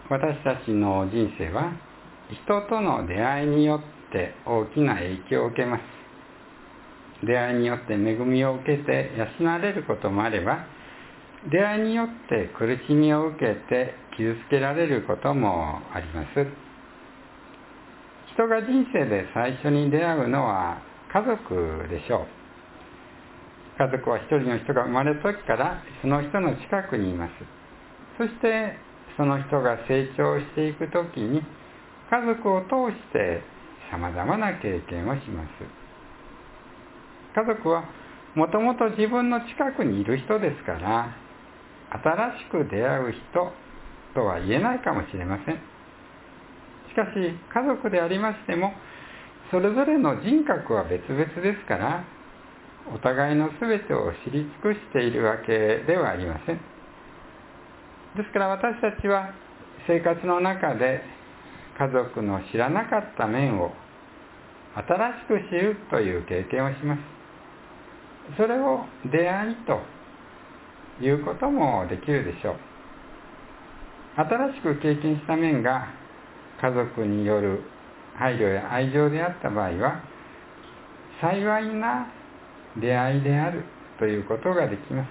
私たちの人生は人との出会いによって大きな影響を受けます。出会いによって恵みを受けて養われることもあれば、出会いによって苦しみを受けて傷つけられることもあります。人が人生で最初に出会うのは家族でしょう。家族は一人の人が生まれた時からその人の近くにいます。そしてその人が成長していく時に家族を通して様々な経験をします。家族はもともと自分の近くにいる人ですから、新しく出会う人とは言えないかもしれません。しかし家族でありましても、それぞれの人格は別々ですから、お互いの全てを知り尽くしているわけではありません。ですから私たちは生活の中で家族の知らなかった面を新しく知るという経験をします。それを出会いということもできるでしょう。新しく経験した面が家族による配慮や愛情であった場合は、幸いな出会いであるということができます。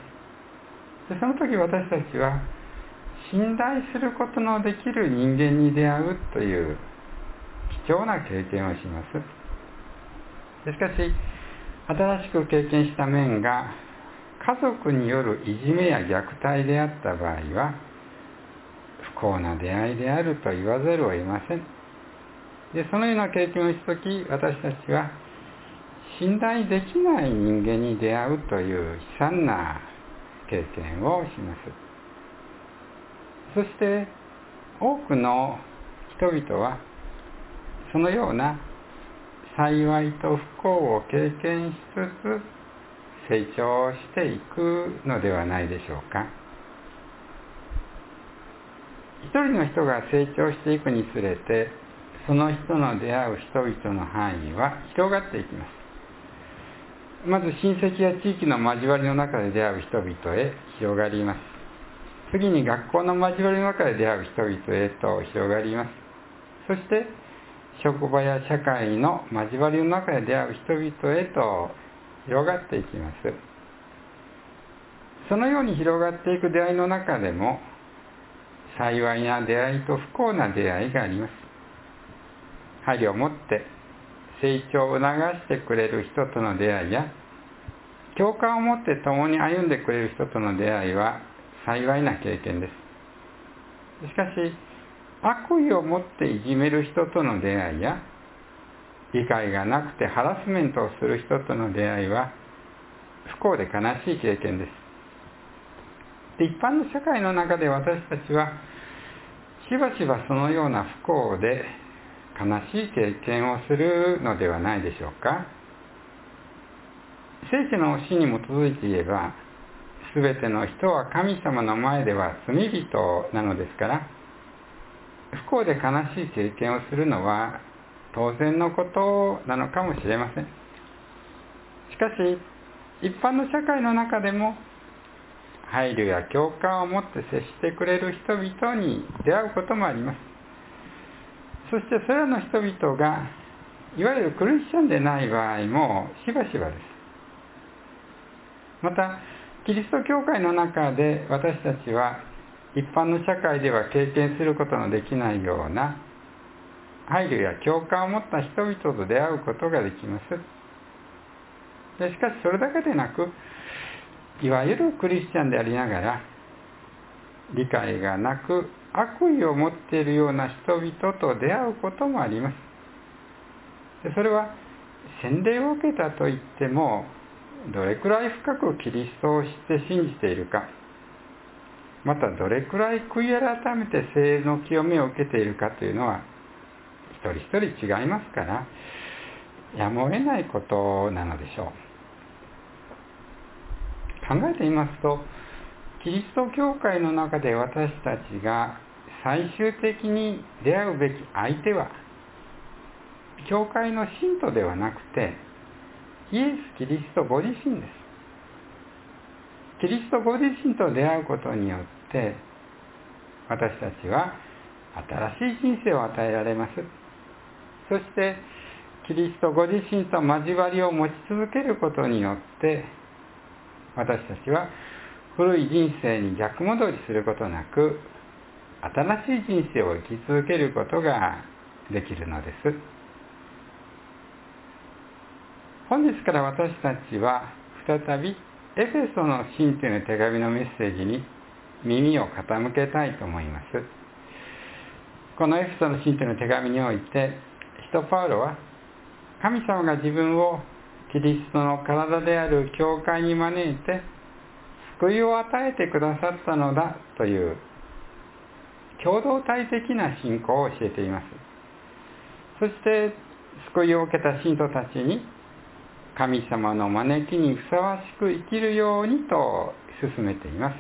でその時私たちは信頼することのできる人間に出会うという貴重な経験をします。しかし、新しく経験した面が家族によるいじめや虐待であった場合は、不幸な出会いであると言わざるを得ません。でそのような経験をしたとき、私たちは信頼できない人間に出会うという悲惨な経験をします。そして多くの人々はそのような幸いと不幸を経験しつつ成長していくのではないでしょうか。一人の人が成長していくにつれて、その人の出会う人々の範囲は広がっていきます。まず親戚や地域の交わりの中で出会う人々へ広がります。次に学校の交わりの中で出会う人々へと広がります。そして職場や社会の交わりの中で出会う人々へと広がっていきます。そのように広がっていく出会いの中でも、幸いな出会いと不幸な出会いがあります。配慮を持って成長を促してくれる人との出会いや、共感を持って共に歩んでくれる人との出会いは幸いな経験です。しかし、悪意を持っていじめる人との出会いや、理解がなくてハラスメントをする人との出会いは不幸で悲しい経験です。で、一般の社会の中で私たちはしばしばそのような不幸で悲しい経験をするのではないでしょうか。聖書の教えに基づいて言えば、すべての人は神様の前では罪人なのですから、不幸で悲しい経験をするのは当然のことなのかもしれません。しかし、一般の社会の中でも配慮や共感を持って接してくれる人々に出会うこともあります。そしてそれらの人々がいわゆるクリスチャンでない場合もしばしばです。また、キリスト教会の中で私たちは一般の社会では経験することのできないような配慮や共感を持った人々と出会うことができます。でしかしそれだけでなく、いわゆるクリスチャンでありながら理解がなく悪意を持っているような人々と出会うこともあります。でそれは洗礼を受けたといっても、どれくらい深くキリストを知って信じているか、またどれくらい悔い改めて聖の清めを受けているかというのは一人一人違いますから、やむを得ないことなのでしょう。考えてみますと、キリスト教会の中で私たちが最終的に出会うべき相手は、教会の信徒ではなくて、イエス・キリストご自身です。キリストご自身と出会うことによって、私たちは新しい人生を与えられます。そしてキリストご自身と交わりを持ち続けることによって、私たちは古い人生に逆戻りすることなく、新しい人生を生き続けることができるのです。本日から私たちは再びエフェソの信徒への手紙のメッセージに耳を傾けたいと思います。このエフェソの信徒への手紙において、使徒パウロは神様が自分をキリストの体である教会に招いて救いを与えてくださったのだという共同体的な信仰を教えています。そして救いを受けた信徒たちに神様の招きにふさわしく生きるようにと進めています。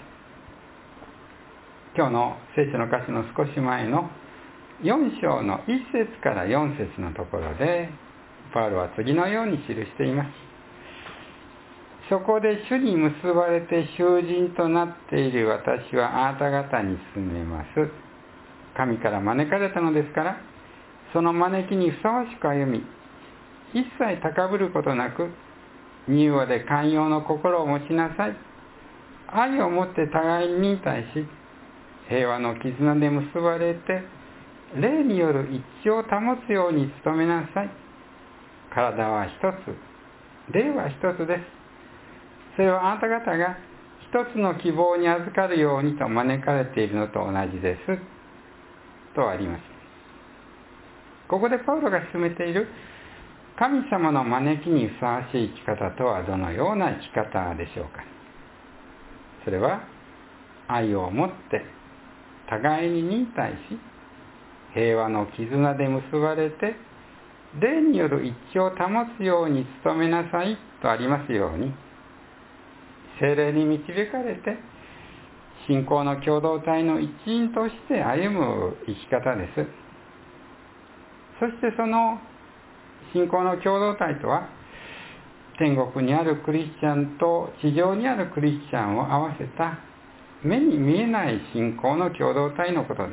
今日の聖書の箇所の少し前の4章の1節から4節のところで、パウロは次のように記しています。そこで主に結ばれて囚人となっている私はあなた方に勧めます。神から招かれたのですから、その招きにふさわしく歩み、一切高ぶることなく、柔和で寛容の心を持ちなさい。愛をもって互いに忍耐し、平和の絆で結ばれて、霊による一致を保つように努めなさい。体は一つ、霊は一つです。それはあなた方が一つの希望に預かるようにと招かれているのと同じです。とあります。ここでパウロが進めている神様の招きにふさわしい生き方とはどのような生き方でしょうか。それは愛を持って互いに忍耐し、平和の絆で結ばれて霊による一致を保つように努めなさいとありますように、聖霊に導かれて信仰の共同体の一員として歩む生き方です。そしてその信仰の共同体とは、天国にあるクリスチャンと地上にあるクリスチャンを合わせた目に見えない信仰の共同体のことです。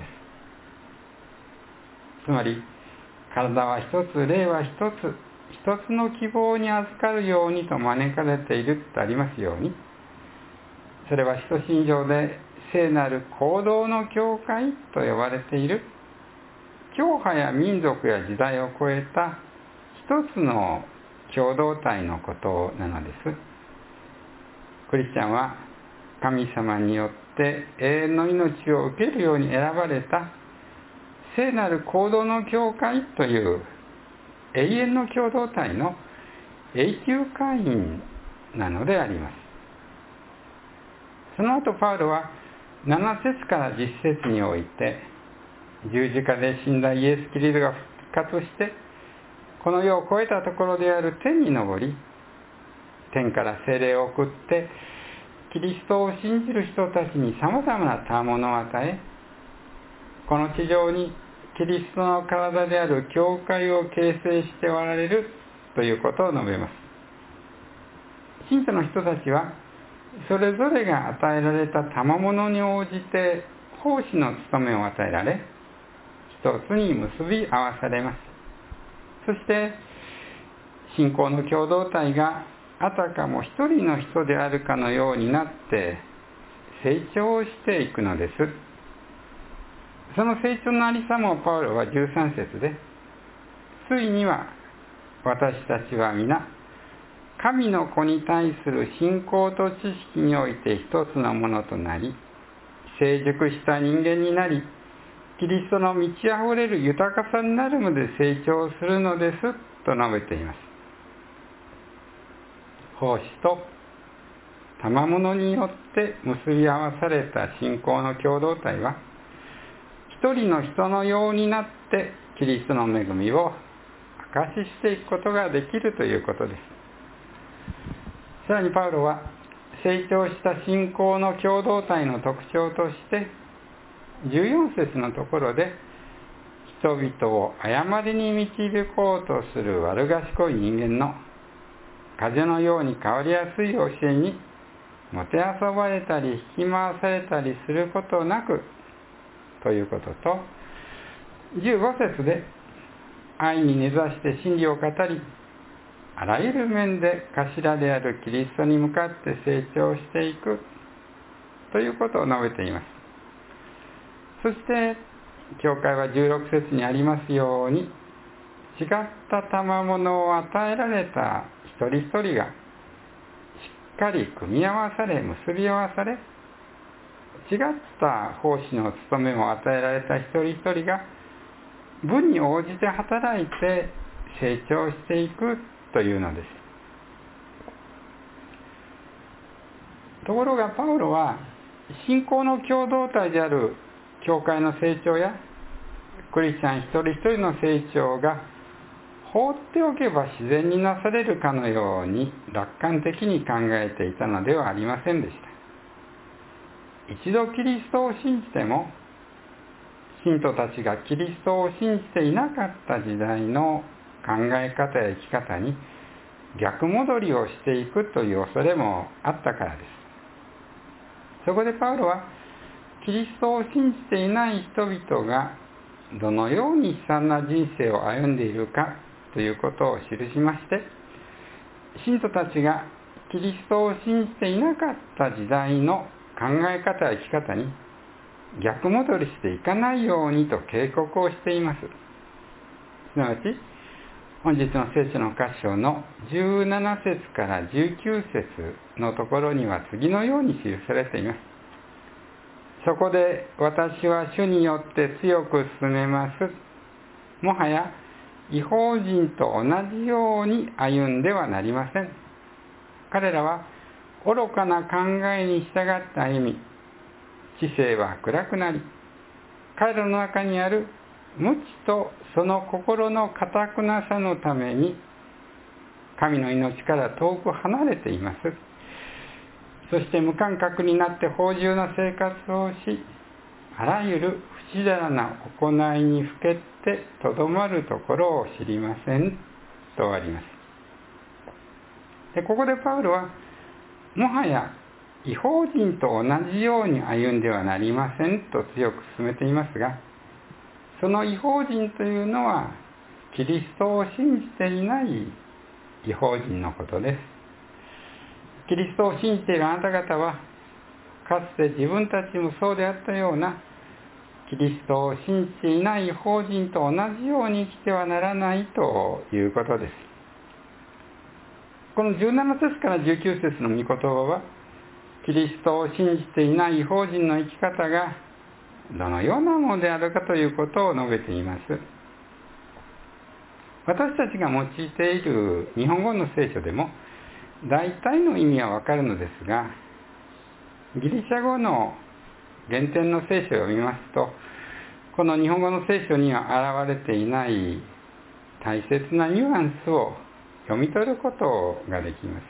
つまり、体は一つ、霊は一つ、一つの希望に預かるようにと招かれているとありますように、それは使徒信条で聖なる行動の教会と呼ばれている、教派や民族や時代を超えた一つの共同体のことなのです。クリスチャンは神様によって永遠の命を受けるように選ばれた聖なる行動の教会という永遠の共同体の永久会員なのであります。その後パウロは7節から10節において、十字架で死んだイエス・キリストが復活してこの世を超えたところである天に昇り、天から聖霊を送ってキリストを信じる人たちにさまざまな賜物を与え、この地上にキリストの体である教会を形成しておられるということを述べます。信徒の人たちはそれぞれが与えられた賜物に応じて奉仕の務めを与えられ、一つに結び合わされます。そして信仰の共同体があたかも一人の人であるかのようになって成長していくのです。その成長のありさまをパウロは13節で、ついには私たちは皆神の子に対する信仰と知識において一つのものとなり、成熟した人間になり、キリストの満ち溢れる豊かさになるまで成長するのですと述べています。奉仕と賜物によって結び合わされた信仰の共同体は、一人の人のようになってキリストの恵みを証ししていくことができるということです。さらにパウロは成長した信仰の共同体の特徴として14節のところで、人々を誤りに導こうとする悪賢い人間の風のように変わりやすい教えにもてあそばれたり引き回されたりすることなくということと、 15節で愛に根ざして真理を語り、あらゆる面で頭であるキリストに向かって成長していくということを述べています。そして教会は16節にありますように、違った賜物を与えられた一人一人がしっかり組み合わされ、結び合わされ、違った奉仕の務めを与えられた一人一人が分に応じて働いて成長していくというのです。ところがパウロは、信仰の共同体である教会の成長やクリスチャン一人一人の成長が放っておけば自然になされるかのように楽観的に考えていたのではありませんでした。一度キリストを信じても、信徒たちがキリストを信じていなかった時代の考え方や生き方に逆戻りをしていくという恐れもあったからです。そこでパウロは、キリストを信じていない人々がどのように悲惨な人生を歩んでいるかということを記しまして、信徒たちがキリストを信じていなかった時代の考え方や生き方に逆戻りしていかないようにと警告をしています。すなわち、本日の聖書の箇所の17節から19節のところには次のように記されています。そこで私は主によって強く進めます。もはや異邦人と同じように歩んではなりません。彼らは愚かな考えに従って歩み、知性は暗くなり、彼らの中にある無知とその心の堅くなさのために神の命から遠く離れています。そして無感覚になって放縦な生活をし、あらゆる不自然な行いにふけってとどまるところを知りませんとあります。で、ここでパウロは、もはや異邦人と同じように歩んではなりませんと強く進めていますが、その異邦人というのはキリストを信じていない異邦人のことです。キリストを信じているあなた方は、かつて自分たちもそうであったようなキリストを信じていない異邦人と同じように生きてはならないということです。この17節から19節の御言葉は、キリストを信じていない異邦人の生き方がどのようなものであるかということを述べています。私たちが用いている日本語の聖書でも大体の意味はわかるのですが、ギリシャ語の原典の聖書を読みますと、この日本語の聖書には現れていない大切なニュアンスを読み取ることができます。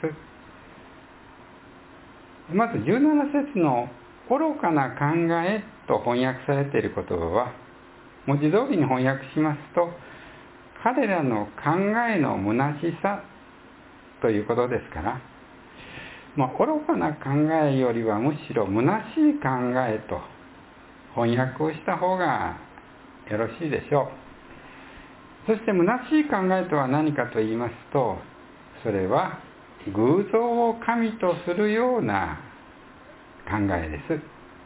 まず17節の愚かな考えと翻訳されている言葉は、文字通りに翻訳しますと、彼らの考えの虚しさということですから、愚かな考えよりはむしろ虚しい考えと翻訳をした方がよろしいでしょう。そして虚しい考えとは何かと言いますと、それは偶像を神とするような考えです。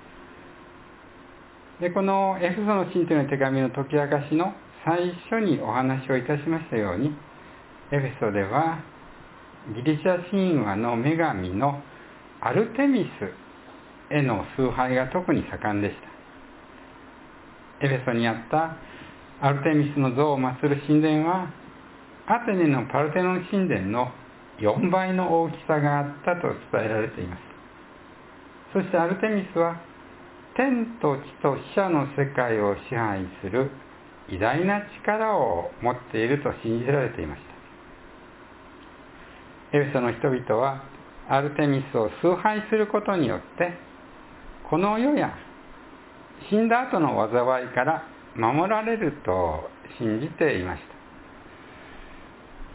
で、このエフェソの信徒の手紙の解き明かしの最初にお話をいたしましたように、エフェソではギリシャ神話の女神のアルテミスへの崇拝が特に盛んでした。エフェソにあったアルテミスの像を祀る神殿は、アテネのパルテノン神殿の4倍の大きさがあったと伝えられています。そしてアルテミスは天と地と死者の世界を支配する偉大な力を持っていると信じられていました。エフェソの人々はアルテミスを崇拝することによって、この世や死んだ後の災いから守られると信じていました。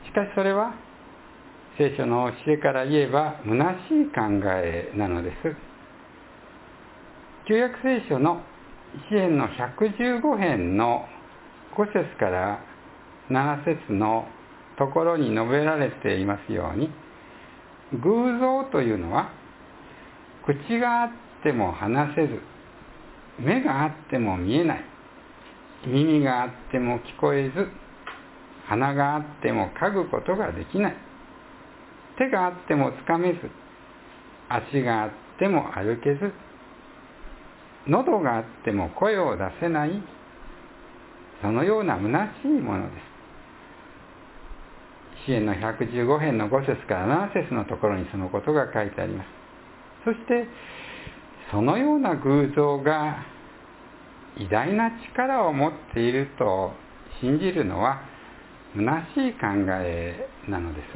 しかしそれは聖書の教えから言えば虚しい考えなのです。旧約聖書の詩編の115編の 5節から7節のところに述べられていますように、偶像というのは口があっても話せず、目があっても見えない、耳があっても聞こえず、鼻があっても嗅ぐことができない、手があってもつかめず、足があっても歩けず、喉があっても声を出せない、そのような虚しいものです。詩篇の115編の5節から7節のところにそのことが書いてあります。そしてそのような偶像が偉大な力を持っていると信じるのは虚しい考えなのです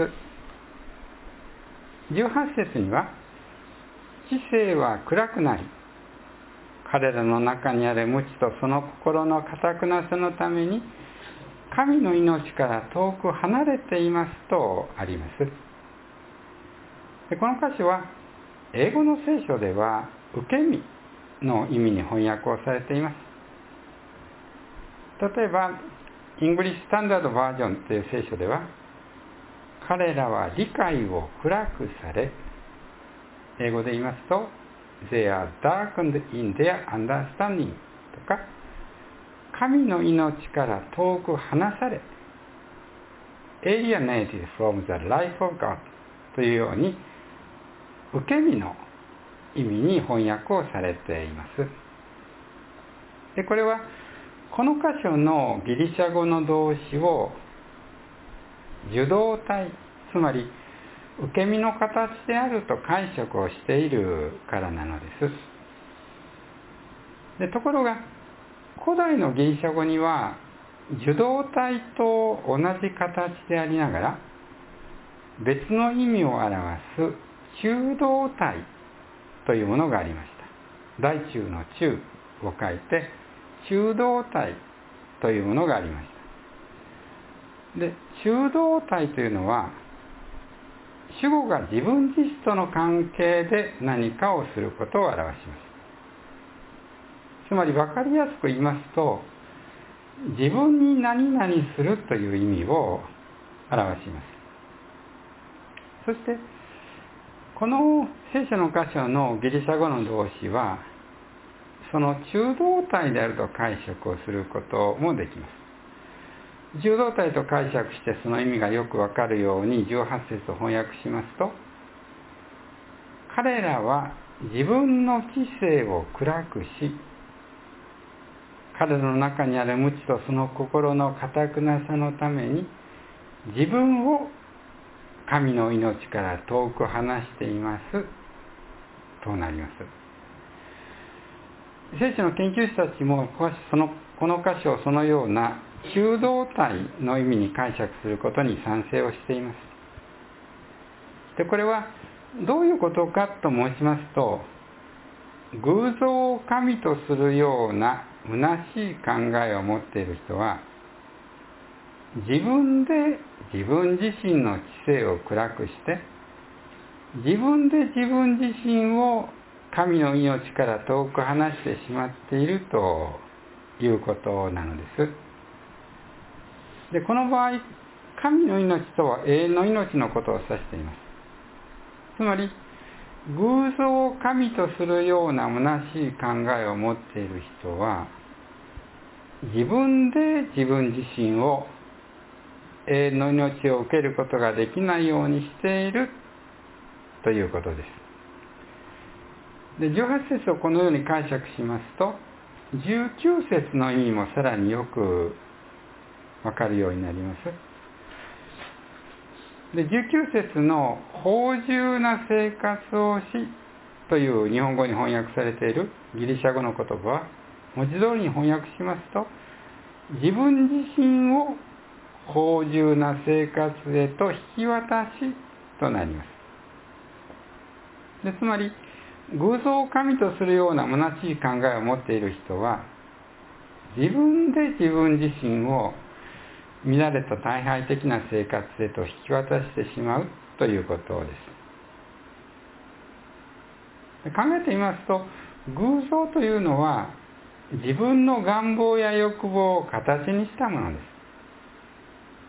。18節には、知性は暗くなり、彼らの中にある無知とその心の堅くなさのために神の命から遠く離れていますとあります。でこの箇所は英語の聖書では受け身の意味に翻訳をされています。例えばイングリッシュスタンダードバージョンという聖書では、彼らは理解を暗くされ、英語で言いますとThey are darkened in their understanding とか、神の命から遠く離され alienated from the life of God というように受け身の意味に翻訳をされています。でこれはこの箇所のギリシャ語の動詞を受動体、つまり受け身の形であると解釈をしているからなのです。でところが古代のギリシャ語には受動体と同じ形でありながら別の意味を表す中動体というものがありました。大中の中を書いて中動体というものがありました。で中動体というのは主語が自分自身との関係で何かをすることを表します。つまり分かりやすく言いますと、自分に何々するという意味を表します。そしてこの聖書の箇所のギリシャ語の動詞はその中動体であると解釈をすることもできます。中動体と解釈してその意味がよくわかるように18節を翻訳しますと、彼らは自分の知性を暗くし、彼らの中にある無知とその心の堅くなさのために自分を神の命から遠く離していますとなります。聖書の研究者たちもこの箇所をそのような中動体の意味に解釈することに賛成をしています。でこれはどういうことかと申しますと、偶像を神とするような虚しい考えを持っている人は、自分で自分自身の知性を暗くして、自分で自分自身を神の命から遠く離してしまっているということなのです。でこの場合、神の命とは永遠の命のことを指しています。つまり偶像を神とするような虚しい考えを持っている人は、自分で自分自身を永遠の命を受けることができないようにしているということです。で18節をこのように解釈しますと、19節の意味もさらによくわかるようになります。で19節の芳醇な生活をしという日本語に翻訳されているギリシャ語の言葉は、文字通りに翻訳しますと、自分自身を芳醇な生活へと引き渡しとなります。でつまり偶像を神とするような虚しい考えを持っている人は、自分で自分自身を乱れた退廃的な生活へと引き渡してしまうということです。考えてみますと、偶像というのは自分の願望や欲望を形にしたものです。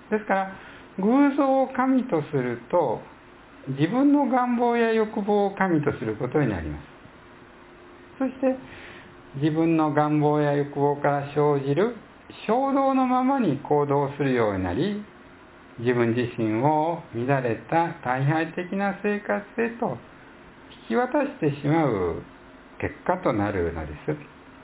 ですから偶像を神とすると、自分の願望や欲望を神とすることになります。そして自分の願望や欲望から生じる衝動のままに行動するようになり、自分自身を乱れた退廃的な生活へと引き渡してしまう結果となるのです。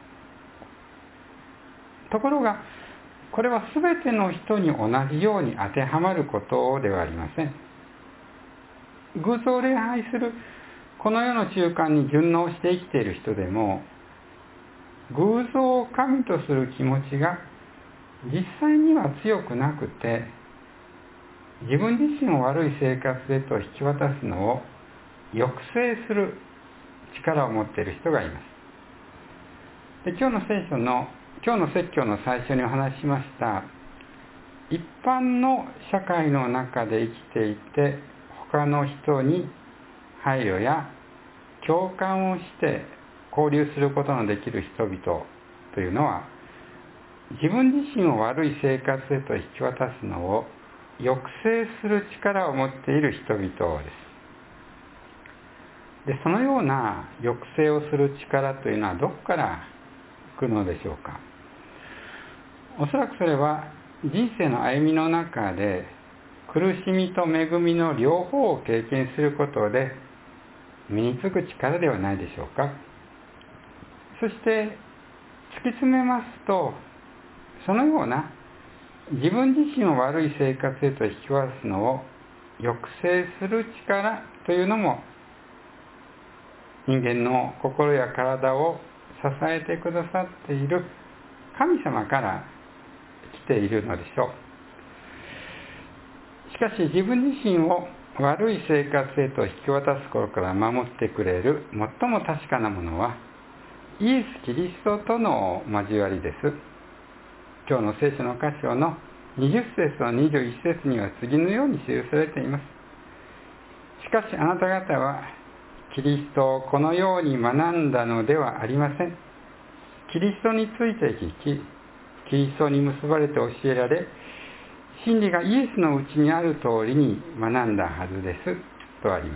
ところがこれは全ての人に同じように当てはまることではありません。偶像を礼拝するこの世の習慣に順応して生きている人でも、偶像を神とする気持ちが実際には強くなくて、自分自身を悪い生活へと引き渡すのを抑制する力を持っている人がいます。で、今日の説教の最初にお話ししました、一般の社会の中で生きていて、他の人に配慮や共感をして交流することのできる人々というのは、自分自身を悪い生活へと引き渡すのを抑制する力を持っている人々です。で、そのような抑制をする力というのはどこから来るのでしょうか。おそらくそれは人生の歩みの中で苦しみと恵みの両方を経験することで身につく力ではないでしょうか。そして突き詰めますと、そのような自分自身を悪い生活へと引き渡すのを抑制する力というのも、人間の心や体を支えてくださっている神様から来ているのでしょう。しかし自分自身を悪い生活へと引き渡すことから守ってくれる最も確かなものは、イエス・キリストとの交わりです。今日の聖書の箇所の20節と21節には次のように記されています。しかしあなた方はキリストをこのように学んだのではありません。キリストについて聞き、キリストに結ばれて教えられ、真理がイエスのうちにある通りに学んだはずですとあります。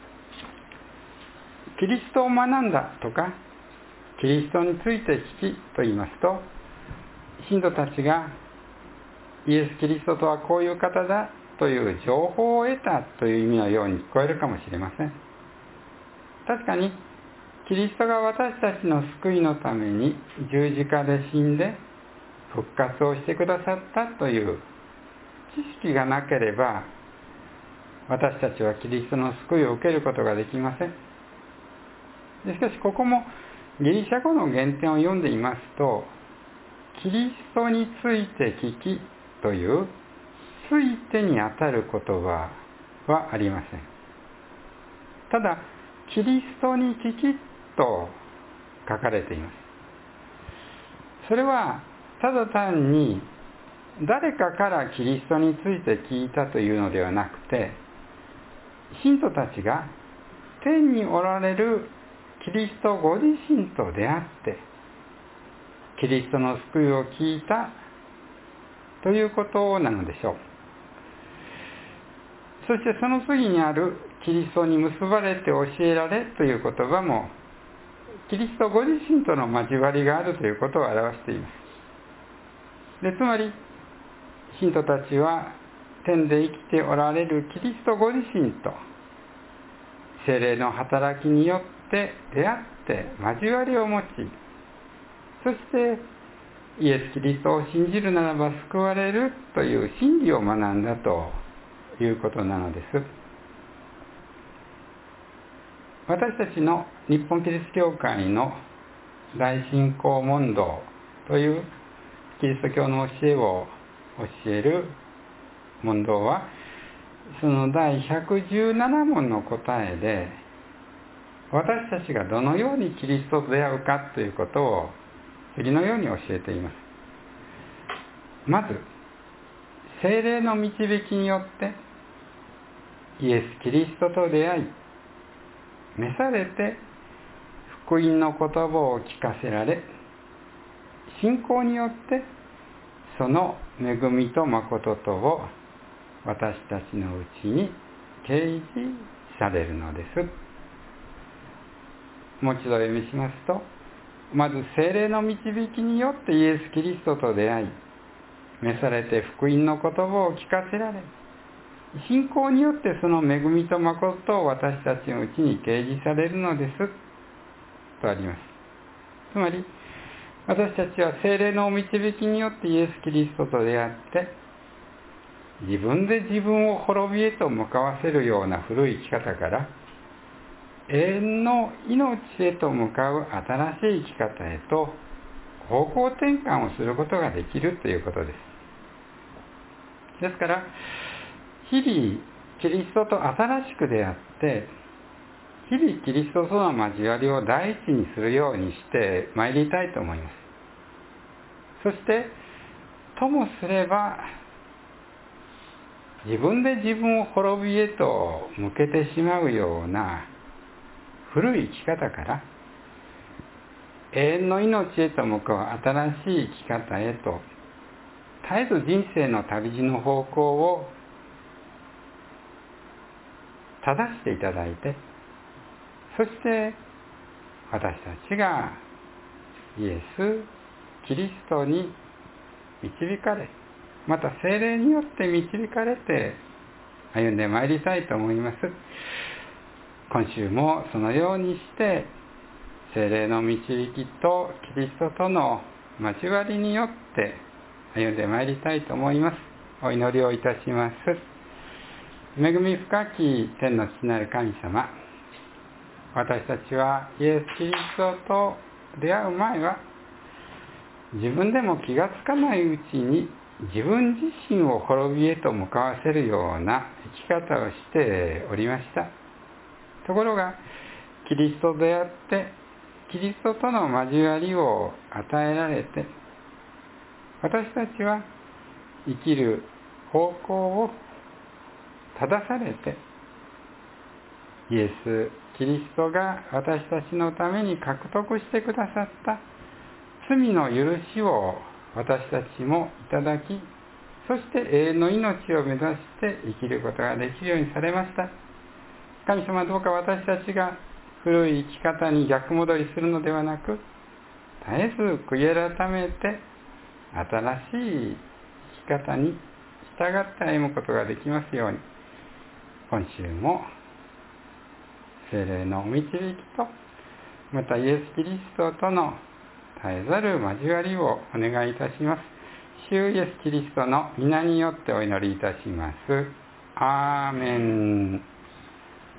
キリストを学んだとか、キリストについて聞きと言いますと、信徒たちがイエス・キリストとはこういう方だという情報を得たという意味のように聞こえるかもしれません。確かにキリストが私たちの救いのために十字架で死んで復活をしてくださったという知識がなければ、私たちはキリストの救いを受けることができません。しかしここもギリシャ語の原点を読んでいますと、キリストについて聞きというついてにあたる言葉はありません。ただキリストに聞きと書かれています。それはただ単に誰かからキリストについて聞いたというのではなくて、信徒たちが天におられるキリストご自身と出会ってキリストの救いを聞いたということなのでしょう。そしてその次にあるキリストに結ばれて教えられという言葉も、キリストご自身との交わりがあるということを表しています。で、つまり信徒たちは天で生きておられるキリストご自身と聖霊の働きによって出会って交わりを持ち、そしてイエス・キリストを信じるならば救われるという真理を学んだということなのです。私たちの日本キリスト教会の大信仰問答というキリスト教の教えを教える問答は、その第117問の答えで、私たちがどのようにキリストと出会うかということを次のように教えています。まず、聖霊の導きによってイエス・キリストと出会い、召されて福音の言葉を聞かせられ、 信仰によってその恵みと誠とを私たちのうちに掲示されるのです。もう一度読みしますと、まず聖霊の導きによってイエス・キリストと出会い、召されて福音の言葉を聞かせられ、信仰によってその恵みと誠を私たちのうちに掲示されるのですとあります。つまり私たちは聖霊の導きによってイエス・キリストと出会って、自分で自分を滅びへと向かわせるような古い生き方から永遠の命へと向かう新しい生き方へと方向転換をすることができるということです。ですから日々キリストと新しく出会って、日々キリストとの交わりを第一にするようにして参りたいと思います。そしてともすれば自分で自分を滅びへと向けてしまうような古い生き方から永遠の命へと向かう新しい生き方へと絶えず人生の旅路の方向を正していただいて、そして私たちがイエス・キリストに導かれ、また聖霊によって導かれて歩んでまいりたいと思います。今週もそのようにして聖霊の導きとキリストとの交わりによって歩んでまいりたいと思います。お祈りをいたします。恵み深き天の父なる神様、私たちはイエス・キリストと出会う前は自分でも気がつかないうちに自分自身を滅びへと向かわせるような生き方をしておりました。ところがキリストと出会ってキリストとの交わりを与えられて、私たちは生きる方向を正されて、イエス・キリストが私たちのために獲得してくださった罪の許しを私たちもいただき、そして永遠の命を目指して生きることができるようにされました。神様、どうか私たちが古い生き方に逆戻りするのではなく、絶えず悔い改めて新しい生き方に従って歩むことができますように、今週も聖霊のお導きと、またイエス・キリストとの絶えざる交わりをお願いいたします。主イエス・キリストの皆によってお祈りいたします。アーメン。